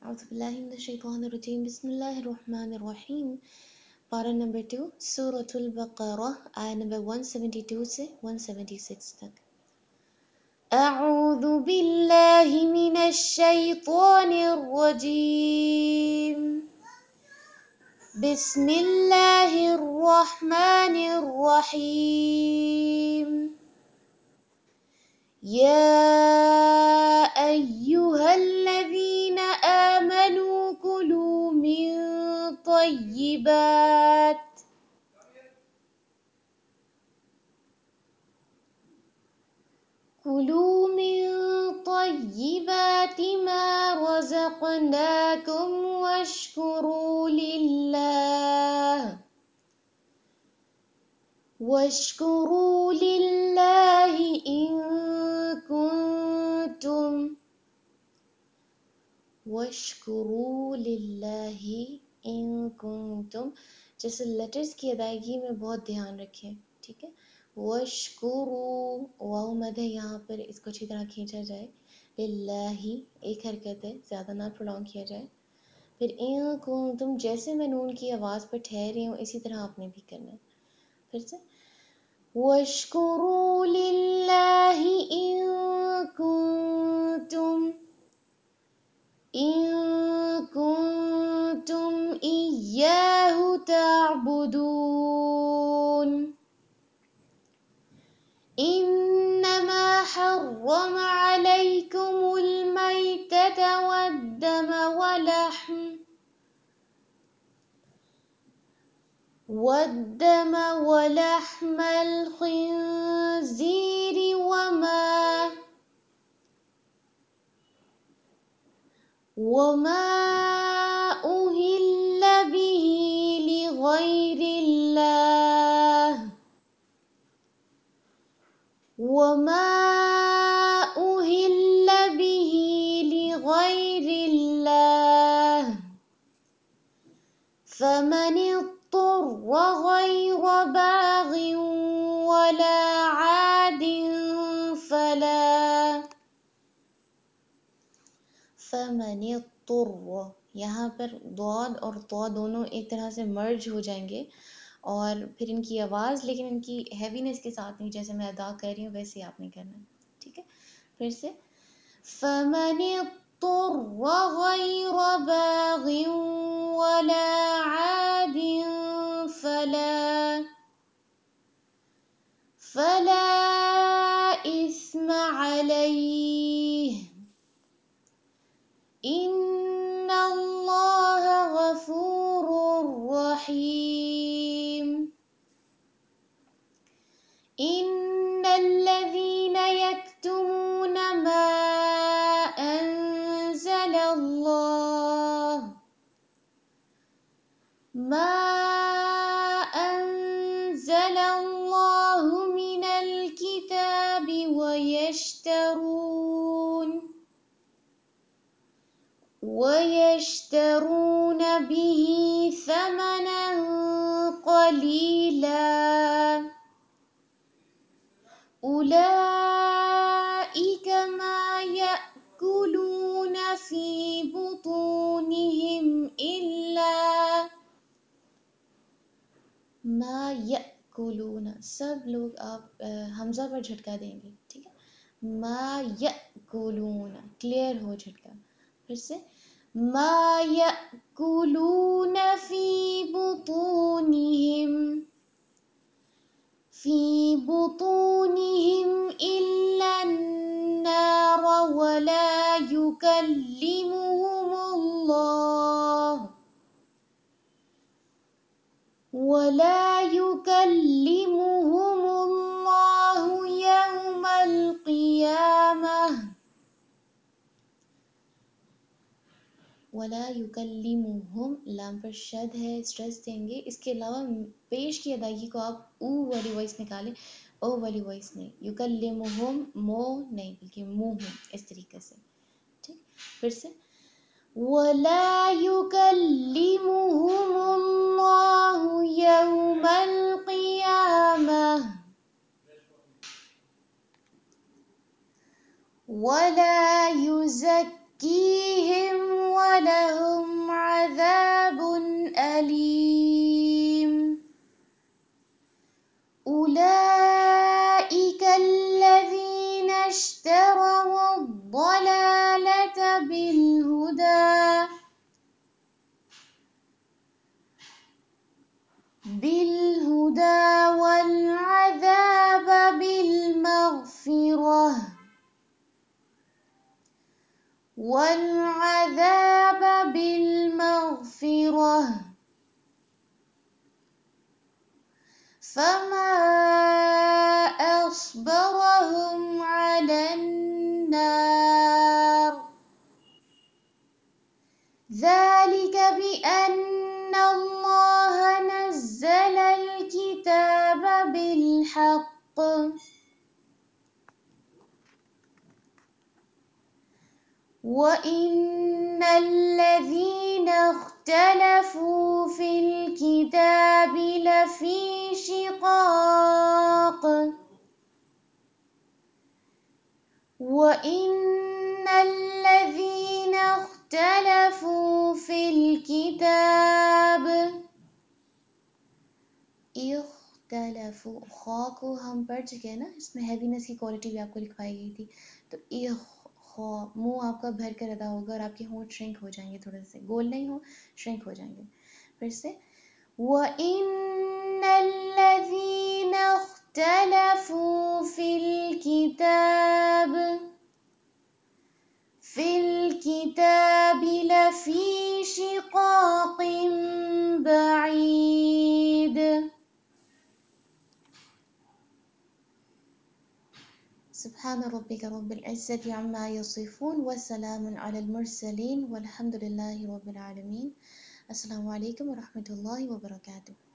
أعوذ بالله من الشيطان الرجيم بسم الله الرحمن الرحیم پارہ نمبر 2 سورۃ البقرہ آیہ نمبر 172 سے 176 تک. اعوذ باللہ من الشیطان الرجیم بسم اللہ الرحمن الرحیم يا أيها الذين آمنوا كلوا من طيبات ما رزقناكم واشكروا لله إن كنتم جیسے لیٹرز کی ادائیگی میں بہت دھیان رکھیں. ٹھیک ہے. واشکرو واو مد ہے یہاں پر، اس کو اچھی طرح کھینچا جائے. للہ ایک حرکت ہے، زیادہ نہ پرولونگ کیا جائے. پھر ان کنتم جیسے میں نون کی آواز پر ٹھہری ہوں اسی طرح آپ نے بھی کرنا ہے. پھر سے واشکروا للہ إن كنتم إياه تعبدون إنما حرم عليكم الميتة والدم ولحم الخنزير وما أهل به لغير الله فمن اضطر غير باغ ولا عاد فمن اضطر، یہاں پر ضاد اور طا دونوں ایک طرح سے مرج ہو جائیں گے، اور پھر ان کی آواز لیکن ان کی ہیوینس کے ساتھ نہیں، جیسے میں ادا کر رہی ہوں ویسے آپ نے کرنا ہے. ٹھیک ہے. پھر سے فمن اضطر غیر باغ ولا عاد فلا إثم عليه إن الله غفور رحيم. إن الذين يكتمون ما أنزل الله من الكتاب ويشترون به ثمنا قليلا أولئك ما يأكلون في بطونهم إلا ما یأکلون. سب لوگ آپ حمزہ پر جھٹکا دیں گے. ٹھیک ہے. ما یأکلون کلیئر ہو جھٹکا. پھر سے ما یأکلون فی بطونہم الا النار ولا يكلمهم الله يوم القيامة ولا يكلمهم لام پر شد ہے، اسٹریس دیں گے. اس کے علاوہ پیش کی ادائیگی کو آپ او والی وائس نکالیں، او والی وائس نہیں. یکلمهم مو نہیں بلکہ منہ اس طریقے سے. ٹھیک. پھر سے ولا يكلمهم الله يوم القيامة ولا يزكيهم ولهم عذاب أليم. أولئك الذين اشتروا الضلالة بالهدى والعذاب بالمغفرة فما أصبرهم على النار ذلك بأن الله نزل الكتاب بالحق وإن الذين اختلفوا في الكتاب لفي شقاق وإن الذين اختلفوا في الكتاب اختلفوا خا کو ہم پڑھ چکے ہیں نا، اس میں ہیوینس کی کوالٹی بھی آپ کو لکھوائی گئی تھی، تو خا منہ آپ کا بھر کر ادا ہوگا اور آپ کے ہونٹ شرنک ہو جائیں گے، تھوڑے سے گول نہیں ہو، شرنک ہو جائیں گے. پھر سے وَإِنَّ الَّذِينَ اخْتَلَفُوا فِي الْكِتَابِ لَفِي شِقَاقٍ بَعِيدٍ. سبحان ربك رب العزة عما يصفون وسلام على المرسلين والحمد لله رب العالمين. السلام علیکم ورحمۃ اللہ وبرکاتہ.